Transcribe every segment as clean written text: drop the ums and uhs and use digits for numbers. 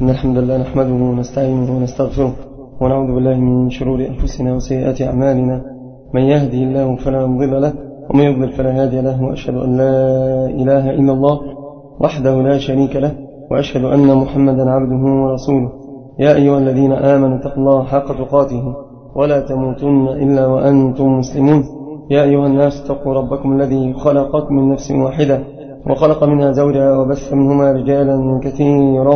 إن الحمد لله نحمده ونستعينه ونستغفره ونعوذ بالله من شرور أنفسنا وسيئات أعمالنا. من يهدي الله فلا مضل له ومن يضلل فلا هادي له، وأشهد أن لا إله إلا الله وحده لا شريك له، وأشهد أن محمدا عبده ورسوله. يا أيها الذين آمنوا اتقوا الله حق تقاته ولا تموتن إلا وأنتم مسلمون. يا أيها الناس اتقوا ربكم الذي خلقكم من نفس واحدة وخلق منها زوجها وبث منهما رجالا كثيرا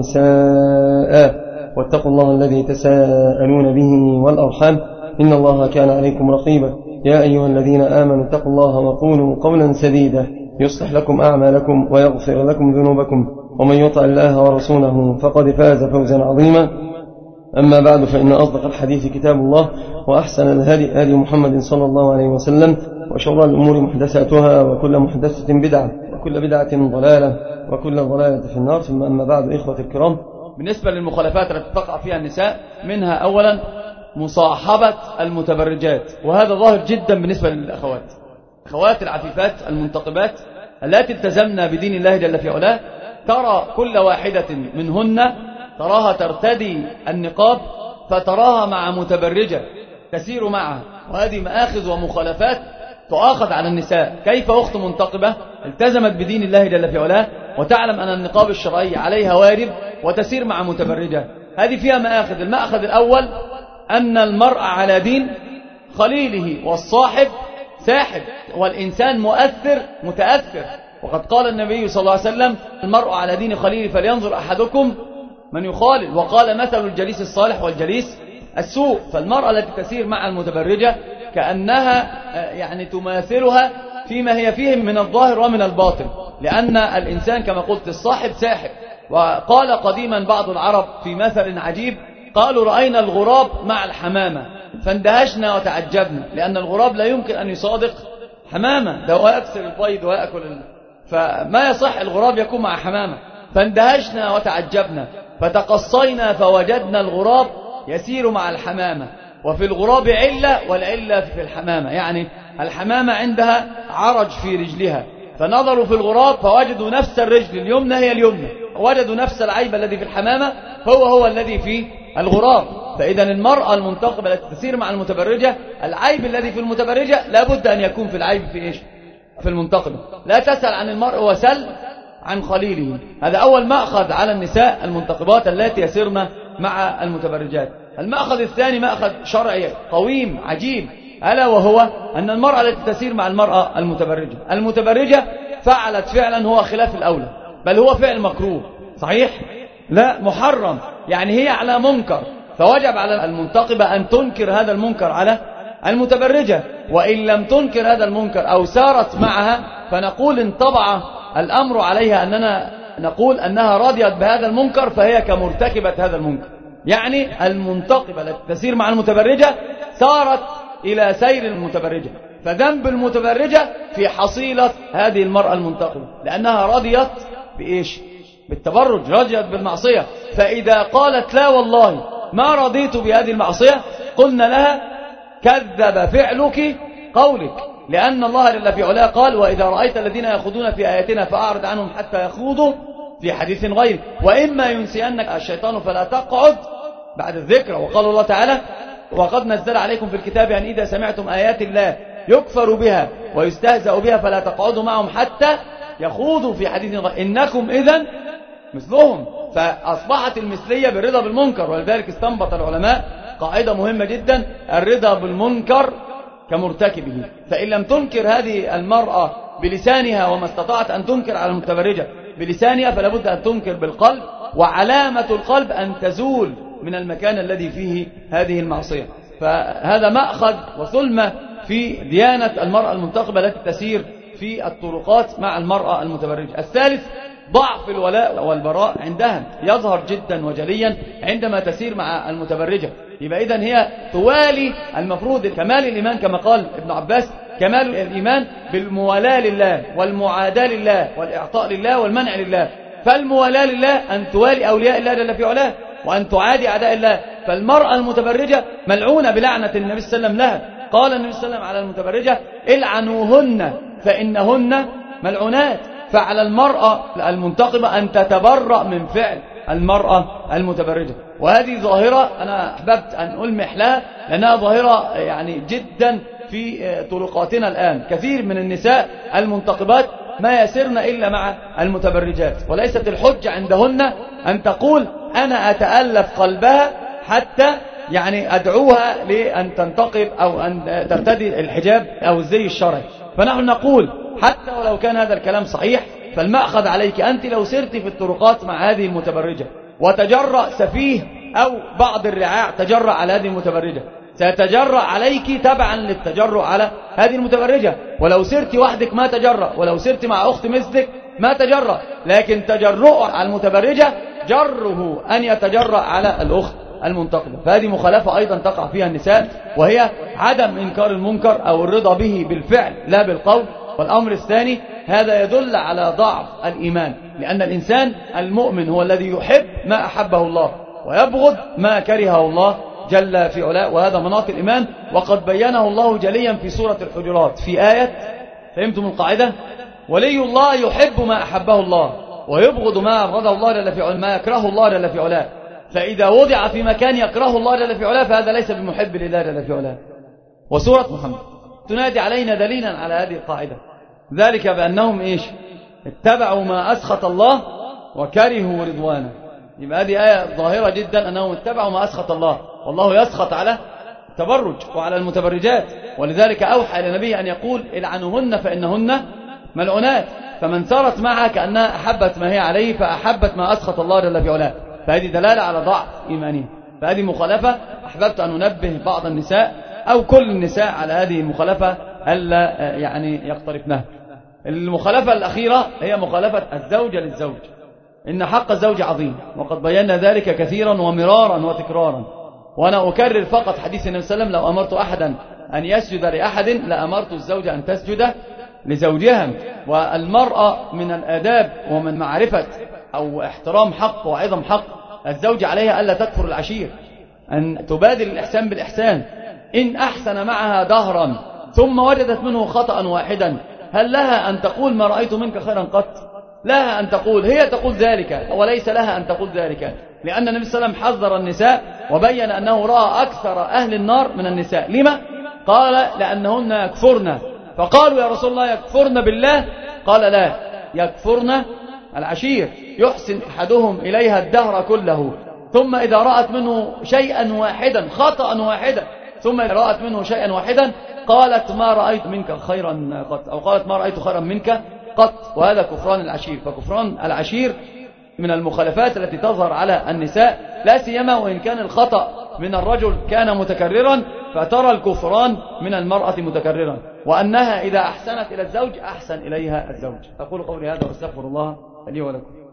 ونساء، واتقوا الله الذي تساءلون به والأرحام إن الله كان عليكم رقيبا. يا أيها الذين آمنوا اتقوا الله وقولوا قولا سديدا يصلح لكم أعمالكم ويغفر لكم ذنوبكم، ومن يطع الله ورسوله فقد فاز فوزا عظيما. أما بعد، فإن أصدق الحديث كتاب الله، وأحسن الهدي هدي محمد صلى الله عليه وسلم، وشر الأمور محدثاتها، وكل محدثة بدعة، وكل بدعة ضلالة، وكل ضلالة في النار. ثم أما بعد، إخوة الكرام، بالنسبة للمخالفات التي تقع فيها النساء، منها أولا مصاحبة المتبرجات، وهذا ظاهر جدا بالنسبة للأخوات، أخوات العفيفات المنتقبات التي التزمنا بدين الله جل في علاه. ترى كل واحدة منهن تراها ترتدي النقاب فتراها مع متبرجة تسير معها، وهذه مآخذ ومخالفات تؤاخذ على النساء. كيف أخت منتقبة التزمت بدين الله جل في علاه وتعلم أن النقاب الشرعي عليها وارد وتسير مع متبرجة؟ هذه فيها مآخذ. المأخذ الأول أن المرء على دين خليله، والصاحب ساحب، والإنسان مؤثر متأثر. وقد قال النبي صلى الله عليه وسلم: المرء على دين خليله فلينظر أحدكم من يخالل. وقال: مثل الجليس الصالح والجليس السوء. فالمرأة التي تسير مع المتبرجة كأنها يعني تماثلها فيما هي فيه من الظاهر ومن الباطن، لأن الإنسان كما قلت الصاحب ساحب. وقال قديما بعض العرب في مثل عجيب، قالوا: رأينا الغراب مع الحمامة فاندهشنا وتعجبنا، لأن الغراب لا يمكن أن يصادق حمامة، ده هو يكسر البيض ويأكل فما يصح الغراب يكون مع حمامة. فاندهشنا وتعجبنا فتقصينا فوجدنا الغراب يسير مع الحمامة، وفي الغراب علة والعلة في الحمامة، يعني الحمامة عندها عرج في رجلها، فنظروا في الغراب فوجدوا نفس الرجل اليمنى هي اليمنى، وجدوا نفس العيب الذي في الحمامة هو الذي في الغراب. فإذا المرأة المنتقبة التي تسير مع المتبرجة، العيب الذي في المتبرجة لابد أن يكون في العيب في إيش؟ في المنتقبة. لا تسأل عن المرء وسل عن خليله. هذا أول مأخذ على النساء المنتقبات التي يسيرن مع المتبرجات. المأخذ الثاني مأخذ شرعي قويم عجيب، ألا وهو أن المرأة التي تسير مع المرأة المتبرجة فعلت فعلا هو خلاف الأولى، بل هو فعل مكروه. صحيح؟ لا، محرم، يعني هي على منكر، فوجب على المنتقبة أن تنكر هذا المنكر على المتبرجة. وإن لم تنكر هذا المنكر أو سارت معها فنقول انطبع الأمر عليها أننا نقول أنها رضيت بهذا المنكر فهي كمرتكبة هذا المنكر. يعني المنتقبة التي تسير مع المتبرجة سارت إلى سير المتبرجة، فذنب المتبرجة في حصيلة هذه المرأة المنتقبة، لأنها رضيت بإيش؟ بالتبرج، رضيت بالمعصية. فإذا قالت: لا والله ما رضيت بهذه المعصية، قلنا لها: كذب فعلك قولك، لأن الله جل في علاه قال: وإذا رأيت الذين يخوضون في آياتنا فأعرض عنهم حتى يخوضوا في حديث غيره، وإما ينسينك الشيطان فلا تقعد بعد الذكر. وقال الله تعالى: وقد نزل عليكم في الكتاب أن إذا سمعتم آيات الله يكفر بها ويستهزأ بها فلا تقعدوا معهم حتى يخوضوا في حديث غيره إنكم إذن مثلهم. فأصبحت المثلية بالرضا بالمنكر. ولذلك استنبط العلماء قاعدة مهمة جدا: الرضا بالمنكر كمرتكبه. فإن لم تنكر هذه المرأة بلسانها، وما استطاعت أن تنكر على المتبرجة بلسانها، فلابد أن تنكر بالقلب، وعلامة القلب أن تزول من المكان الذي فيه هذه المعصية. فهذا مأخذ وثلمة في ديانة المرأة المنتقبة التي تسير في الطرقات مع المرأة المتبرجة. الثالث ضعف الولاء والبراء عندها، يظهر جدا وجليا عندما تسير مع المتبرجة. يبقى إذن هي توالي المفروض كمال الإيمان، كما قال ابن عباس: كمال الإيمان بالموالاة لله والمعاداة لله والإعطاء لله والمنع لله. فالموالاة لله أن توالي أولياء الله جل في علاه وأن تعادي أعداء الله. فالمرأة المتبرجة ملعونة بلعنة النبي صلى الله عليه وسلم لها. قال النبي صلى الله عليه وسلم على المتبرجة: العنوهن فإنهن ملعونات. فعلى المرأة المنتقبة أن تتبرأ من فعل المرأة المتبرجة. وهذه ظاهرة أنا أحببت أن ألمح لها لأنها ظاهرة يعني جدا في طرقاتنا الآن. كثير من النساء المنتقبات ما يسرن إلا مع المتبرجات، وليست الحجة عندهن أن تقول أنا أتألف قلبها حتى يعني أدعوها لأن تنتقب أو أن ترتدي الحجاب أو الزي الشرعي. فنحن نقول حتى ولو كان هذا الكلام صحيح، فالمأخذ عليك أنت لو سرت في الطرقات مع هذه المتبرجة وتجرأ سفيه أو بعض الرعاع تجرأ على هذه المتبرجة، سيتجرأ عليك تبعا للتجرؤ على هذه المتبرجة. ولو سرت وحدك ما تجرأ، ولو سرت مع أخت مثلك ما تجرأ، لكن تجرؤه على المتبرجة جره أن يتجرأ على الأخت المنتقبة. فهذه مخالفة أيضا تقع فيها النساء، وهي عدم إنكار المنكر أو الرضا به بالفعل لا بالقول. والأمر الثاني هذا يدل على ضعف الإيمان، لأن الإنسان المؤمن هو الذي يحب ما أحبه الله ويبغض ما كرهه الله جل في علاه، وهذا مناط الإيمان، وقد بينه الله جليا في سورة الحجرات في آية، فهمتم القاعدة؟ ولي الله يحب ما أحبه الله ويبغض ما أبغضه الله جل في علاه، ما يكرهه الله جل في علاه. فإذا وضع في مكان يكرهه الله جل في علاه فهذا ليس بمحب لله جل في علاه. وسورة محمد تنادي علينا دليلا على هذه القاعدة، ذلك بأنهم اتبعوا ما أسخط الله وكرهوا رضوانه. يبقى هذه آية ظاهرة جدا أنهم اتبعوا ما أسخط الله، والله يسخط على التبرج وعلى المتبرجات، ولذلك أوحى إلى النبي أن يقول العنوهن فإنهن ملعونات. فمن سارت معها كأنها أحبت ما هي عليه فأحبت ما أسخط الله جل في علاه، فهذه دلالة على ضعف إيمانهم. فهذه مخالفة أحببت أن ننبه بعض النساء أو كل النساء على هذه المخالفة ألا يعني يقترفنها. المخالفة الأخيرة هي مخالفة الزوجة للزوج. إن حق الزوج عظيم، وقد بينا ذلك كثيرا ومرارا وتكرارا. وأنا أكرر فقط حديث النبي صلى الله عليه وسلم: لو أمرت أحدا أن يسجد لأحد لأمرت الزوجة أن تسجد لزوجها. والمرأة من الآداب ومن معرفة أو احترام حق وعظم حق الزوج عليها ألا تكفر العشير، أن تبادل الإحسان بالإحسان. إن أحسن معها دهرا ثم وجدت منه خطأ واحدا، هل لها أن تقول ما رأيت منك خيرا قط؟ لها أن تقول، هي تقول ذلك وليس لها أن تقول ذلك، لأن النبي صلى الله عليه وسلم حذر النساء وبين أنه رأى أكثر أهل النار من النساء. لما؟ قال لأنهن يكفرن. فقالوا يا رسول الله يكفرن بالله؟ قال لا، يكفرن العشير، يحسن أحدهم إليها الدهر كله، ثم إذا رأت منه شيئا واحدا خطأ واحدا، ثم إذا رأت منه شيئا واحدا قالت ما رأيت منك خيرا قط، أو قالت ما رأيت خيرا منك قط. وهذا كفران العشير. فكفران العشير من المخالفات التي تظهر على النساء، لا سيما وإن كان الخطأ من الرجل كان متكررا، فترى الكفران من المرأة متكررا، وأنها إذا أحسنت إلى الزوج أحسن إليها الزوج. أقول قولي هذا واستغفر الله لي ولكم.